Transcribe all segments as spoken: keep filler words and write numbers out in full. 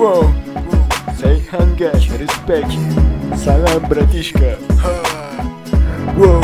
Воу, Сайханга, респект. Салам, братишка. Воу,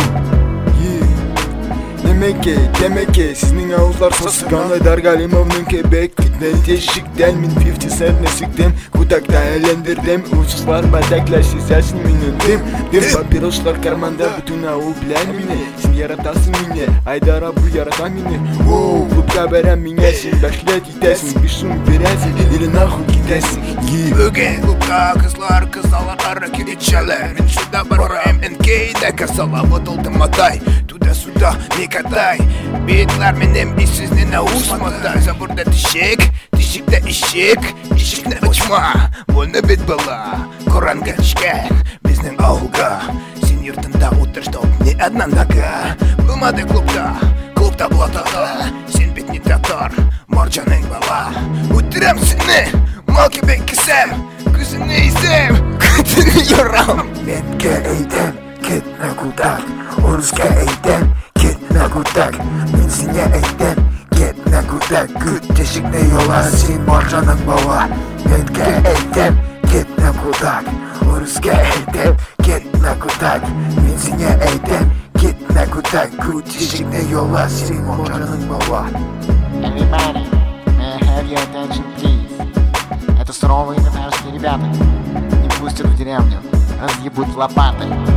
Демеке, демеке, сиздин ауызлар сосугандай Даргалимовдун кебек фитнен тешиктен Мен фифти сентне сиктем, кудакта элендирдим Уусузлар бадакла сезасың менен дым Дым папирослар карманда, бүтүн ауыл билен мени Сен яратасың мени, айдара бул ярата мени Воу, клубка берем миңе, сен башлет итесиң Беш сум бересиң, или нахуй кетесиң Бүгін клубка кызлар, кызалар ары киричалар Мен сюда барайм, энкейде касала Бутылдым матай, туда-сюда не катай Битлар менен бисиз не наусматай Забурда тишек, тишикте ишек Ишикне ачма, больно бит бала Коранга тишкен, биздин ауылга Сен йуртында утыр, чтоб не одна нога Булмады клубда, клубта блатада Сен бит не татар, маржаның бала Утырам сени, мал кебек кесем Күзүңнү изем, күтүнү yorам Менге эйдем, кетме кудак Оруске эйдем, кетме кудак Мен сине эйдем, кетме кудак Күт тешикне yola, сен маржаның бала Менге эйдем, кетме кудак Оруске эйдем, кетме кудак Мен сине эйдем, кетме кудак Күт тешикне yola, сен маржаның бала. Everybody, may I have your attention, please? Это суровые татарские ребята. Не пустят в деревню, разъебут лопатой.